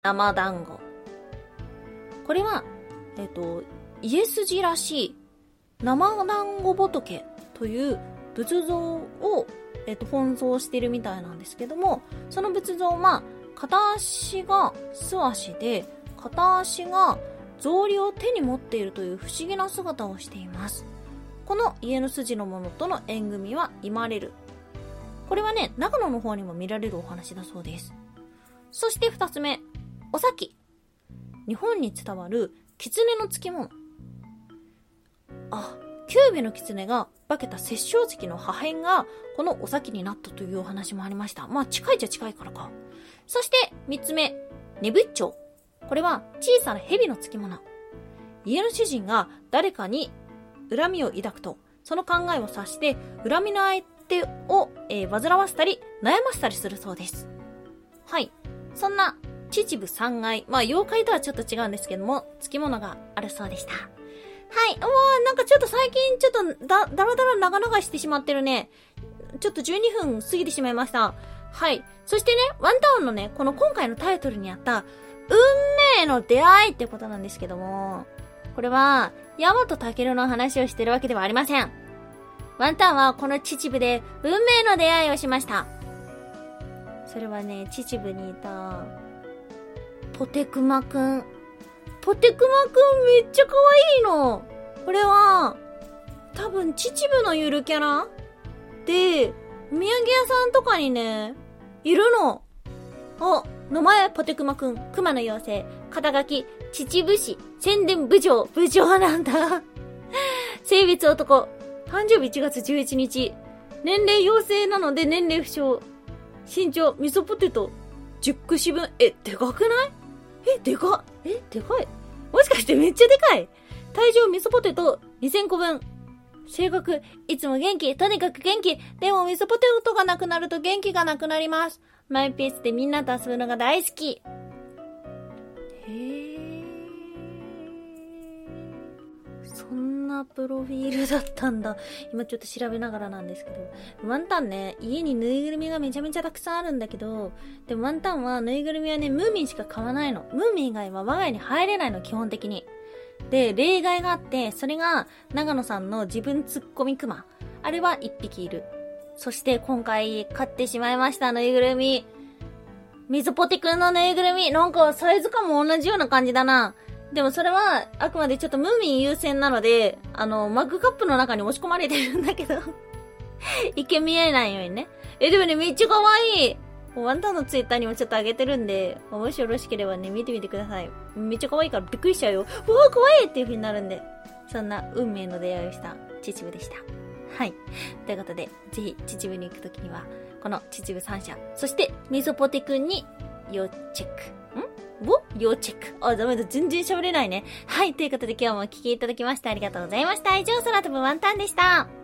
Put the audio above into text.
生団子。これは、イエス寺らしい生団子仏という仏像を、本尊しているみたいなんですけども、その仏像は片足が素足で、片足が草履を手に持っているという不思議な姿をしています。この家の筋のものとの縁組はイマレル。これはね、長野の方にも見られるお話だそうです。そして二つ目、お咲。日本に伝わる狐の付き物。キューベの狐が化けた殺生石の破片がこのお咲になったというお話もありました。まあ近いっちゃ近いからか。そして三つ目、ネブッチョウ。これは小さな蛇の付き物。家の主人が誰かに恨みを抱くと、その考えを察して恨みの相手を、煩わせたり悩ませたりするそうです。はい。そんな秩父三階、まあ妖怪とはちょっと違うんですけども、付き物があるそうでした。はい。なんかちょっと最近ちょっとだらだら長々してしまってるね。ちょっと12分過ぎてしまいました。はい。そしてね、ワンタウンのね、この今回のタイトルにあった運命の出会いってことなんですけども、これはヤマトタケルの話をしてるわけではありません。ワンタンはこの秩父で運命の出会いをしました。それはね、秩父にいたポテクマくん。ポテクマくんめっちゃ可愛いの。これは多分秩父のゆるキャラで、お土産屋さんとかにねいるの。名前ポテクマくん、熊の妖精、肩書き秩父市宣伝部長なんだ。性別男、誕生日1月11日、年齢陽性なので年齢不詳、身長味噌ポテト10串分。でかくない？でかい。もしかしてめっちゃでかい。体重味噌ポテト2000個分。性格いつも元気、とにかく元気。でも味噌ポテトがなくなると元気がなくなります。マイペースでみんなと遊ぶのが大好き。そんなプロフィールだったんだ。今ちょっと調べながらなんですけど、ワンタンね、家にぬいぐるみがめちゃめちゃたくさんあるんだけど、でもワンタンはぬいぐるみはね、ムーミンしか買わないの。ムーミン以外は我が家に入れないの、基本的に。で、例外があって、それが長野さんの自分ツッコミクマ。あれは1匹いる。そして今回買ってしまいました、ぬいぐるみ。みそポテくんのぬいぐるみ。なんかサイズ感も同じような感じだな。でもそれはあくまでちょっとムーミン優先なので、マグカップの中に押し込まれてるんだけど一見見えないようにね。でもね、めっちゃ可愛い。ワンタンのツイッターにもちょっと上げてるんで、もしよろしければね、見てみてください。めっちゃ可愛いからびっくりしちゃうよ。うわ、可愛いっていう風になるんで。そんな運命の出会いをした秩父でした。はい。ということで、ぜひ秩父に行くときには、この秩父3社、そしてみそポテくんに要チェック。要チェック。ダメだ。全然喋れないね。はい。ということで今日もお聞きいただきましてありがとうございました。以上、空飛ぶワンタンでした。